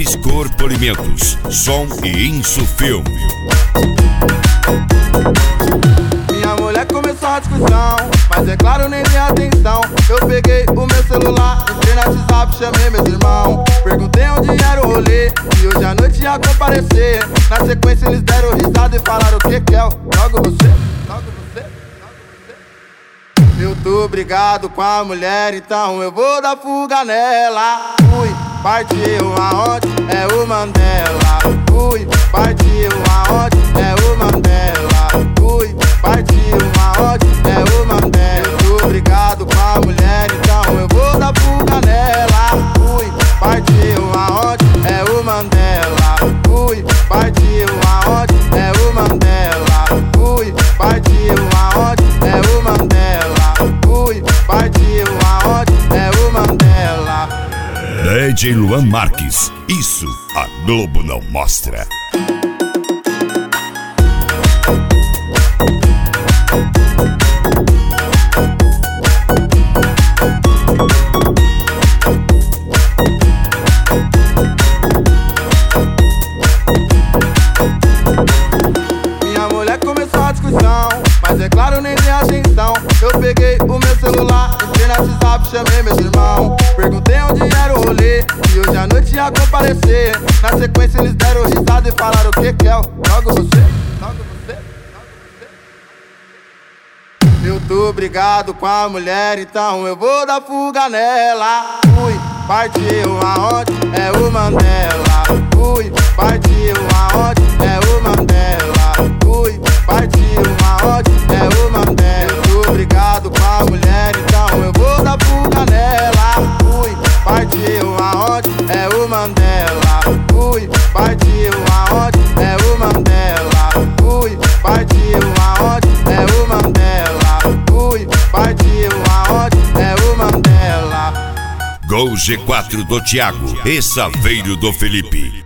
Cor Polimentos, som e insufilme. Minha mulher começou a discussão, mas é claro, nem dei atenção. Eu peguei o meu celular, entrei no WhatsApp, chamei meus irmãos. Perguntei onde era o rolê, e hoje à noite ia comparecer. Na sequência eles deram risada e falaram: o que que é? Logo você, logo você, logo você. Eu tô brigado com a mulher, então eu vou dar fuga nela. Fui, partiu aonde? É o Mandela. Fui, partiu aonde? É o Mandela. Fui, partiu aonde? É o Mandela. Eu tô brigado com a mulher, então eu vou dar fuga nela. Fui, partiu aonde? É o Mandela. Fui, partiu aonde? É o Mandela. Fui, partiu aonde? É o Mandela. Fui, partiu aonde? É o Mandela. DJ Luan Marques, isso a Globo não mostra. Minha mulher começou a discussão, mas é claro, nem dei atenção. Eu peguei o meu celular, entrei no WhatsApp, chamei meus irmãos. Perguntei onde era o rolê, e hoje à noite ia comparecer. Na sequência eles deram risada e falaram: o que que é? Logo você, logo você, logo você. Eu tô brigado com a mulher, então eu vou dar fuga nela. Fui, partiu aonde? É o Mandela. Fui, partiu aonde? É o Mandela. Fui, partiu aonde? É o Mandela. Eu tô brigado com a mulher, então eu vou dar fuga nela. Fui, partiu aonde? É o Mandela. Fui, partiu aonde? É o Mandela. Fui, partiu aonde? É o Mandela. Fui, partiu aonde? É o Mandela. Gol G4 do Thiago e Saveiro do Felipe.